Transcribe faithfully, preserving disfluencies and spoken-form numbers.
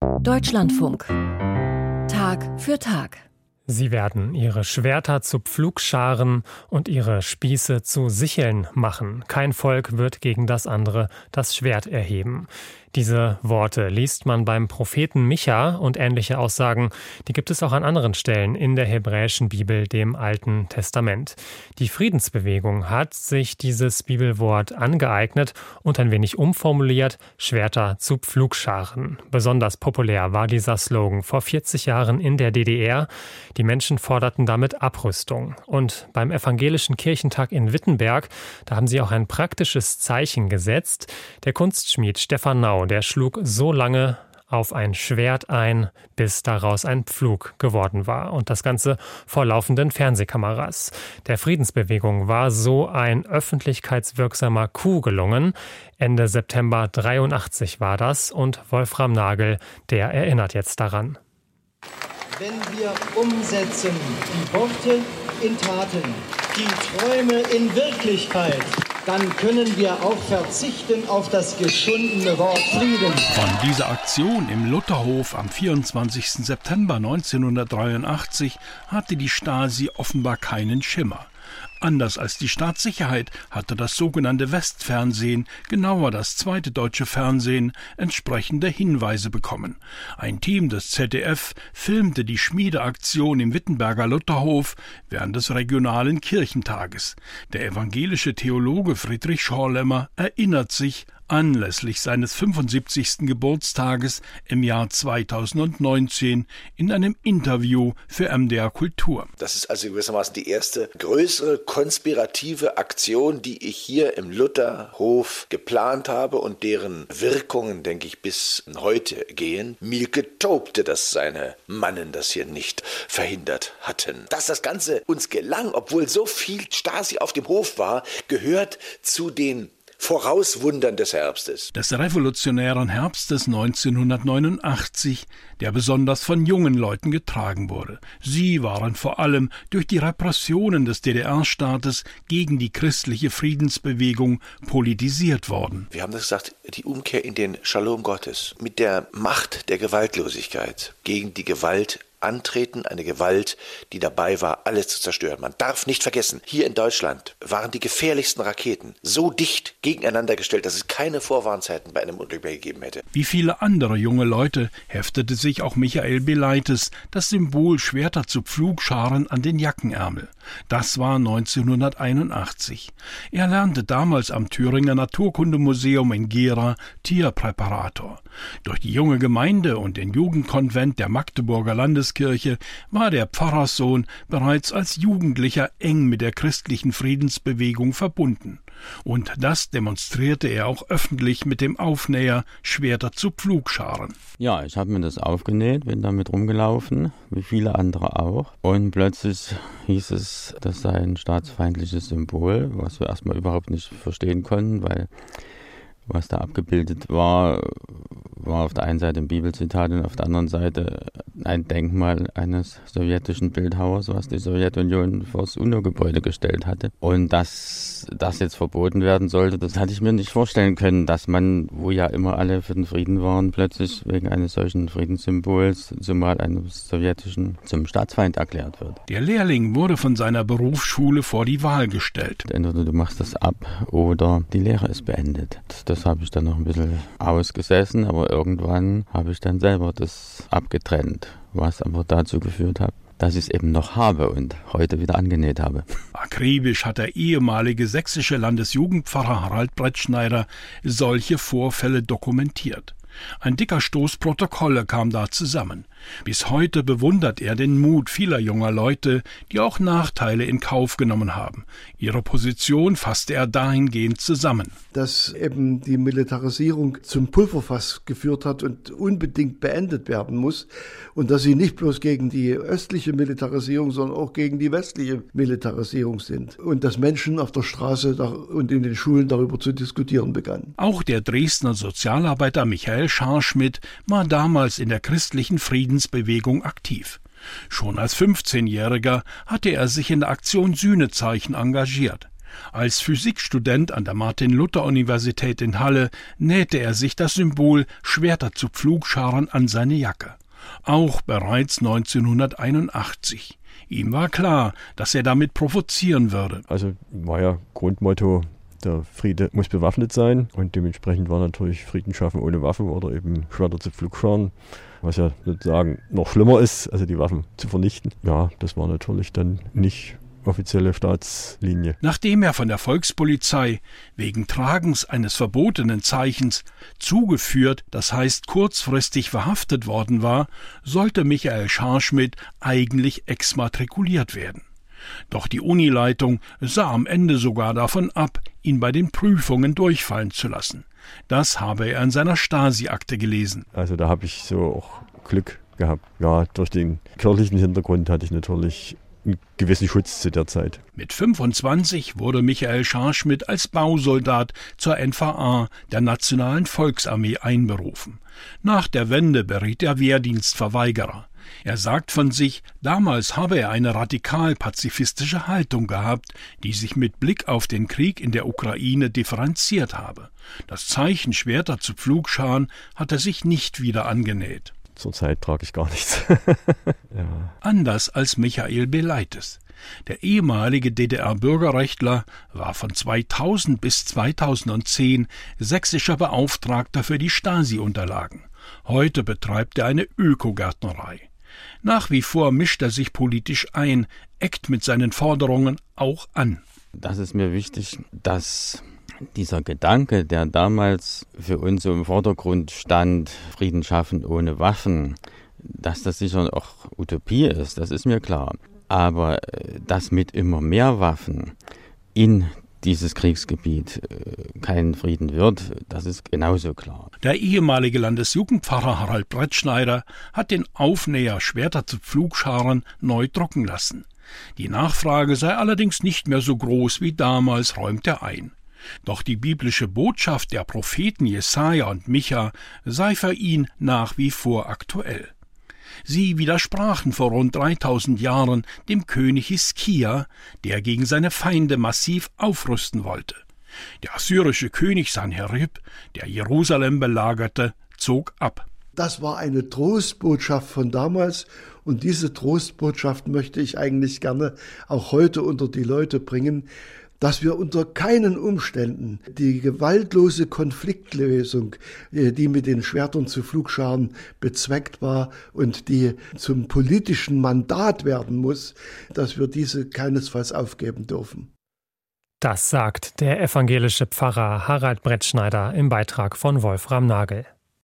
Deutschlandfunk. Tag für Tag. Sie werden ihre Schwerter zu Pflugscharen und ihre Spieße zu Sicheln machen. Kein Volk wird gegen das andere das Schwert erheben. Diese Worte liest man beim Propheten Micha und ähnliche Aussagen, die gibt es auch an anderen Stellen in der hebräischen Bibel, dem Alten Testament. Die Friedensbewegung hat sich dieses Bibelwort angeeignet und ein wenig umformuliert, Schwerter zu Pflugscharen. Besonders populär war dieser Slogan vor vierzig Jahren in der D D R. Die Menschen forderten damit Abrüstung. Und beim Evangelischen Kirchentag in Wittenberg, da haben sie auch ein praktisches Zeichen gesetzt. Der Kunstschmied Stefan Nau, der schlug so lange auf ein Schwert ein, bis daraus ein Pflug geworden war. Und das Ganze vor laufenden Fernsehkameras. Der Friedensbewegung war so ein öffentlichkeitswirksamer Coup gelungen. Ende September dreiundachtzig war das. Und Wolfram Nagel, der erinnert jetzt daran. Wenn wir umsetzen die Worte in Taten, die Träume in Wirklichkeit, dann können wir auch verzichten auf das geschundene Wort Frieden. Von dieser Aktion im Lutherhof am vierundzwanzigsten September neunzehnhundertdreiundachtzig hatte die Stasi offenbar keinen Schimmer. Anders als die Staatssicherheit hatte das sogenannte Westfernsehen, genauer das zweite deutsche Fernsehen, entsprechende Hinweise bekommen. Ein Team des Z D F filmte die Schmiedeaktion im Wittenberger Lutherhof während des regionalen Kirchentages. Der evangelische Theologe Friedrich Schorlemmer erinnert sich anlässlich seines fünfundsiebzigsten Geburtstages im Jahr zweitausendneunzehn in einem Interview für M D R Kultur. Das ist also gewissermaßen die erste größere konspirative Aktion, die ich hier im Lutherhof geplant habe und deren Wirkungen, denke ich, bis heute gehen. Mielke tobte, dass seine Mannen das hier nicht verhindert hatten. Dass das Ganze uns gelang, obwohl so viel Stasi auf dem Hof war, gehört zu den Vorauswundern des Herbstes. Des revolutionären Herbstes neunzehnhundertneunundachtzig, der besonders von jungen Leuten getragen wurde. Sie waren vor allem durch die Repressionen des D D R-Staates gegen die christliche Friedensbewegung politisiert worden. Wir haben das gesagt, die Umkehr in den Shalom Gottes mit der Macht der Gewaltlosigkeit gegen die Gewalt antreten, eine Gewalt, die dabei war, alles zu zerstören. Man darf nicht vergessen, hier in Deutschland waren die gefährlichsten Raketen so dicht gegeneinander gestellt, dass es keine Vorwarnzeiten bei einem Unglück mehr gegeben hätte. Wie viele andere junge Leute heftete sich auch Michael Beleites das Symbol Schwerter zu Pflugscharen an den Jackenärmel. Das war neunzehnhunderteinundachtzig. Er lernte damals am Thüringer Naturkundemuseum in Gera Tierpräparator. Durch die junge Gemeinde und den Jugendkonvent der Magdeburger Landeskirche war der Pfarrerssohn bereits als Jugendlicher eng mit der christlichen Friedensbewegung verbunden. Und das demonstrierte er auch öffentlich mit dem Aufnäher Schwerter zu Pflugscharen. Ja, ich habe mir das aufgenäht, bin damit rumgelaufen, wie viele andere auch. Und plötzlich hieß es, das sei ein staatsfeindliches Symbol, was wir erstmal überhaupt nicht verstehen konnten, weil was da abgebildet war, war auf der einen Seite ein Bibelzitat und auf der anderen Seite ein Denkmal eines sowjetischen Bildhauers, was die Sowjetunion vor das UNO-Gebäude gestellt hatte. Und dass das jetzt verboten werden sollte, das hatte ich mir nicht vorstellen können, dass man, wo ja immer alle für den Frieden waren, plötzlich wegen eines solchen Friedenssymbols, zumal eines sowjetischen, zum Staatsfeind erklärt wird. Der Lehrling wurde von seiner Berufsschule vor die Wahl gestellt. Entweder du machst das ab oder die Lehre ist beendet. Das habe ich dann noch ein bisschen ausgesessen, aber irgendwann habe ich dann selber das abgetrennt, was aber dazu geführt hat, dass ich es eben noch habe und heute wieder angenäht habe. Akribisch hat der ehemalige sächsische Landesjugendpfarrer Harald Brettschneider solche Vorfälle dokumentiert. Ein dicker Stoß Protokolle kam da zusammen. Bis heute bewundert er den Mut vieler junger Leute, die auch Nachteile in Kauf genommen haben. Ihre Position fasste er dahingehend zusammen. Dass eben die Militarisierung zum Pulverfass geführt hat und unbedingt beendet werden muss und dass sie nicht bloß gegen die östliche Militarisierung, sondern auch gegen die westliche Militarisierung sind und dass Menschen auf der Straße und in den Schulen darüber zu diskutieren begannen. Auch der Dresdner Sozialarbeiter Michael Scharschmidt war damals in der christlichen Friedensbewegung aktiv. Schon als fünfzehnjähriger hatte er sich in der Aktion Sühnezeichen engagiert. Als Physikstudent an der Martin-Luther-Universität in Halle nähte er sich das Symbol Schwerter zu Pflugscharen an seine Jacke. Auch bereits neunzehnhunderteinundachtzig. Ihm war klar, dass er damit provozieren würde. Also war ja Grundmotto, der Friede muss bewaffnet sein und dementsprechend war natürlich Frieden schaffen ohne Waffen oder eben Schwerter zu Pflugscharen, was ja sozusagen noch schlimmer ist, also die Waffen zu vernichten. Ja, das war natürlich dann nicht offizielle Staatslinie. Nachdem er von der Volkspolizei wegen Tragens eines verbotenen Zeichens zugeführt, das heißt kurzfristig verhaftet worden war, sollte Michael Scharschmidt eigentlich exmatrikuliert werden. Doch die Unileitung sah am Ende sogar davon ab, ihn bei den Prüfungen durchfallen zu lassen. Das habe er in seiner Stasi-Akte gelesen. Also da habe ich so auch Glück gehabt. Ja, durch den kirchlichen Hintergrund hatte ich natürlich einen gewissen Schutz zu der Zeit. Mit fünfundzwanzig wurde Michael Scharschmidt als Bausoldat zur N V A, der Nationalen Volksarmee, einberufen. Nach der Wende beriet er Wehrdienstverweigerer. Er sagt von sich, damals habe er eine radikal-pazifistische Haltung gehabt, die sich mit Blick auf den Krieg in der Ukraine differenziert habe. Das Zeichen Schwerter zu Pflugscharen hat er sich nicht wieder angenäht. Zurzeit trage ich gar nichts. Ja. Anders als Michael Beleites. Der ehemalige D D R-Bürgerrechtler war von zweitausend bis zweitausendzehn sächsischer Beauftragter für die Stasi-Unterlagen. Heute betreibt er eine Ökogärtnerei. Nach wie vor mischt er sich politisch ein, eckt mit seinen Forderungen auch an. Das ist mir wichtig, dass dieser Gedanke, der damals für uns so im Vordergrund stand, Frieden schaffen ohne Waffen, dass das sicher auch Utopie ist, das ist mir klar. Aber dass mit immer mehr Waffen in dieses Kriegsgebiet kein Frieden wird, das ist genauso klar. Der ehemalige Landesjugendpfarrer Harald Brettschneider hat den Aufnäher Schwerter zu Pflugscharen neu drucken lassen. Die Nachfrage sei allerdings nicht mehr so groß wie damals, räumt er ein. Doch die biblische Botschaft der Propheten Jesaja und Micha sei für ihn nach wie vor aktuell. Sie widersprachen vor rund dreitausend Jahren dem König Hiskia, der gegen seine Feinde massiv aufrüsten wollte. Der assyrische König Sanherib, der Jerusalem belagerte, zog ab. Das war eine Trostbotschaft von damals und diese Trostbotschaft möchte ich eigentlich gerne auch heute unter die Leute bringen, dass wir unter keinen Umständen die gewaltlose Konfliktlösung, die mit den Schwertern zu Pflugscharen bezweckt war und die zum politischen Mandat werden muss, dass wir diese keinesfalls aufgeben dürfen. Das sagt der evangelische Pfarrer Harald Brettschneider im Beitrag von Wolfram Nagel.